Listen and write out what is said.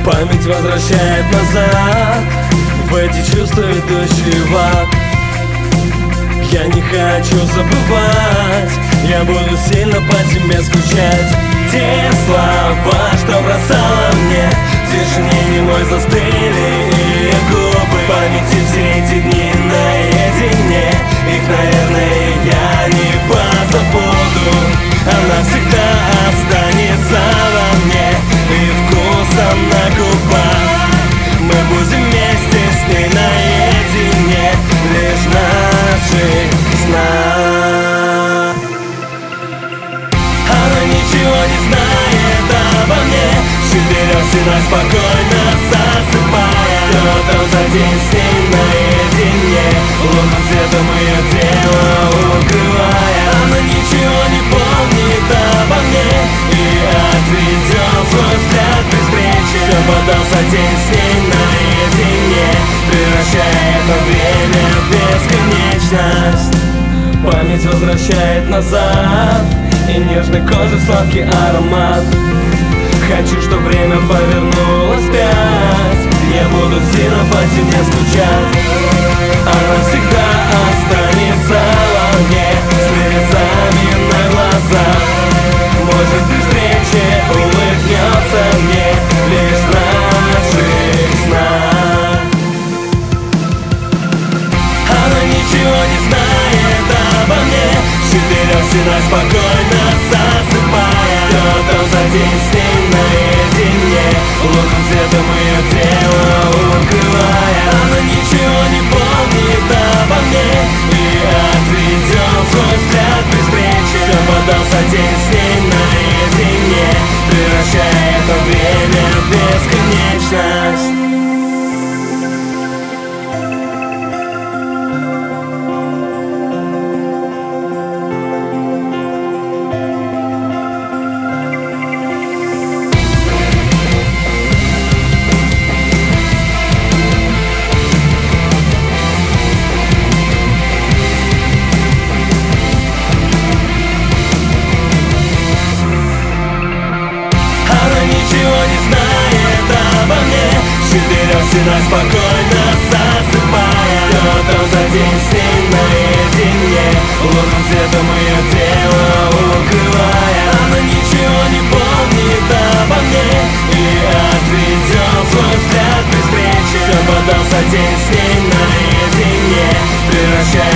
Память возвращает назад в эти чувства, ведущие в ад. Я не хочу забывать, я буду сильно по тебе скучать. Те слова, что бросала мне, в тишине немой застыли ее губы. В памяти все эти дни наедине, их, наверное, я не позабуду. Она всегда останется во мне и вкусом на губах. Мы будем вместе с ней наедине, лишь наши сна. Она ничего не знает обо мне, четырех стенах спокойно засыпая. Кто-то за день с ней наедине, лунным светом ее тело укрывая. Она ничего не помнит обо мне и отведет свой взгляд безбречия. Все подался день с ней наедине, превращая это время в бесконечность. Память возвращает назад и нежной кожи сладкий аромат. Хочу, чтоб время повернулось вспять, я буду сильно по тебе скучать. Она всегда останется во мне, с слезами на глазах. Может, при встрече улыбнется мне лишь в наших снах. Она ничего не знает обо мне, в четырех стенах спокойно засыпая. Кто-то за день с ней наедине, лунным светом ее тело укрывая. Она ничего не помнит обо мне и отведет свой взгляд безбречия. Все подался день с ней наедине, превращая это время в бесконечность. Четырех стенах спокойно засыпая. Кто-то за день с ней наедине, лунным светом ее тело укрывая. Она ничего не помнит обо мне и отведет свой взгляд безбречия. Все подался день с ней наедине, превращая